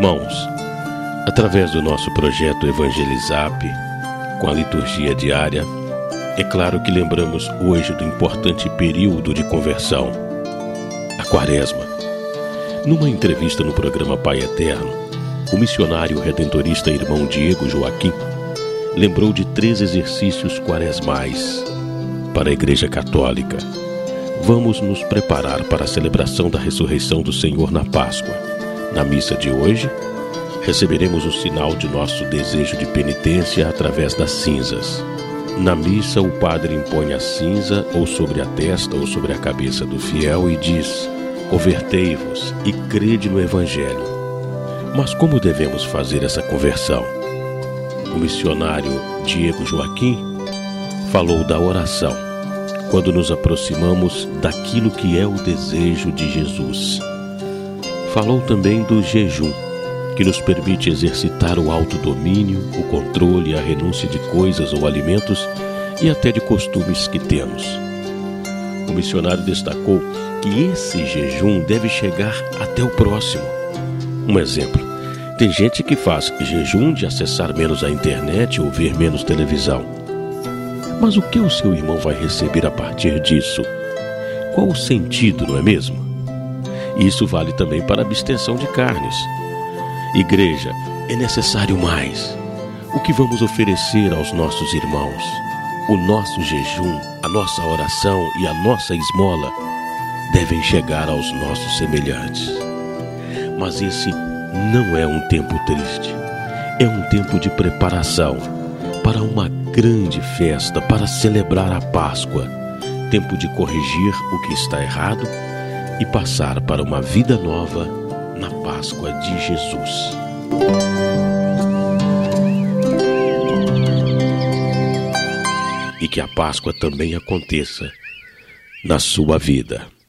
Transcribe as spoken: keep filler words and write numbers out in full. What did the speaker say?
Irmãos, através do nosso projeto Evangelizap, com a liturgia diária, é claro que lembramos hoje do importante período de conversão, a Quaresma. Numa entrevista no programa Pai Eterno, o missionário redentorista irmão Diego Joaquim lembrou de três exercícios quaresmais para a Igreja Católica. Vamos nos preparar para a celebração da ressurreição do Senhor na Páscoa. Na missa de hoje, receberemos o sinal de nosso desejo de penitência através das cinzas. Na missa, o padre impõe a cinza ou sobre a testa ou sobre a cabeça do fiel e diz: convertei-vos e crede no Evangelho. Mas como devemos fazer essa conversão? O missionário Diego Joaquim falou da oração, quando nos aproximamos daquilo que é o desejo de Jesus. Falou também do jejum, que nos permite exercitar o autodomínio, o controle e a renúncia de coisas ou alimentos e até de costumes que temos. O missionário destacou que esse jejum deve chegar até o próximo. Um exemplo, tem gente que faz jejum de acessar menos a internet ou ver menos televisão. Mas o que o seu irmão vai receber a partir disso? Qual o sentido, não é mesmo? Isso vale também para a abstenção de carnes. Igreja, é necessário mais. O que vamos oferecer aos nossos irmãos? O nosso jejum, a nossa oração e a nossa esmola devem chegar aos nossos semelhantes. Mas esse não é um tempo triste. É um tempo de preparação para uma grande festa, para celebrar a Páscoa. Tempo de corrigir o que está errado e passar para uma vida nova na Páscoa de Jesus. E que a Páscoa também aconteça na sua vida.